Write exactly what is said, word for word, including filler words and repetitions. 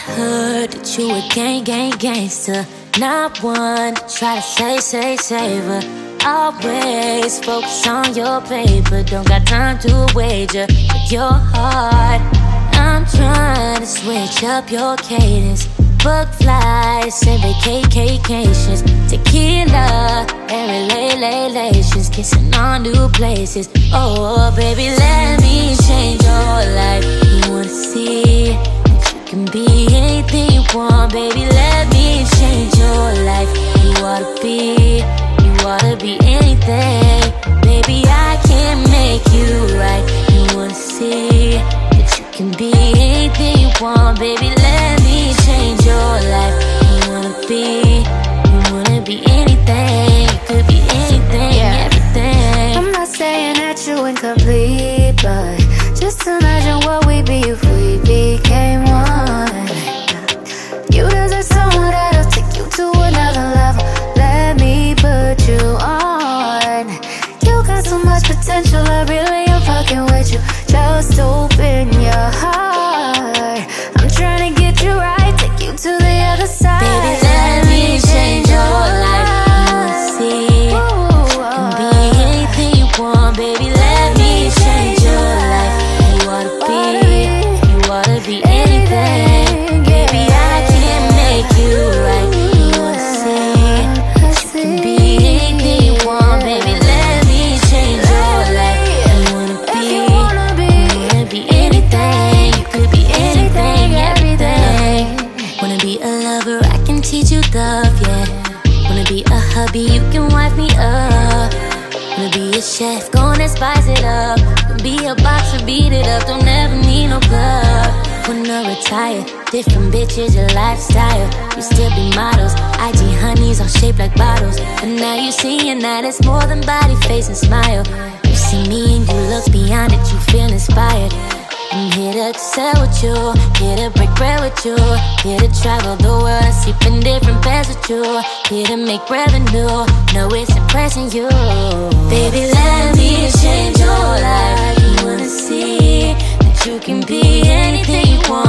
heard that you a gang, gang, gangster. Not one to try to say, say, savor. Always focus on your paper. Don't got time to wager with your heart. I'm trying to switch up your cadence. Book flights and vacations. Tequila and relations. Kissing on new places. Oh, baby, let me change your life. You wanna see that you can be anything you want. Baby, let me change your life. You oughta be, you oughta be anything. Baby, I can make you right. You wanna see that you can be anything you want. Baby, let me change your life. You wanna be, you wanna be anything. You could be anything, yeah. Everything. I'm not saying that you incomplete, but just imagine what we'd be if we became one. You deserve someone that'll take you to another level. Let me put you on. You got so much potential, I really am fucking with you. Just open your heart. I'm trying to get you right, take you to the other side. Baby, let me change your life. You wanna see, you can be anything you want. Baby, let me change your life. You oughta be, you oughta be anything. Baby, I can make you right. You wanna see, you can be anything you want. Baby, let me change your life. You wanna be, you wanna be anything. You could be anything, everything. Wanna be a lover, I can teach you love, yeah. Wanna be a hubby, you can wife me up. Wanna be a chef, gonna spice it up. Wanna be a boxer, beat it up, don't ever need no club. Wanna retire, different bitches, your lifestyle. You still be models, I G honeys all shaped like bottles. But now you seeing that it's more than body, face, and smile. You see me and you look beyond it, you feel inspired. I'm here to excel with you, here to break bread with you, here to travel the world and sleep in different beds with you, here to make revenue, know it's impressing you. Baby, let me change your life. You wanna see that you can be anything you want.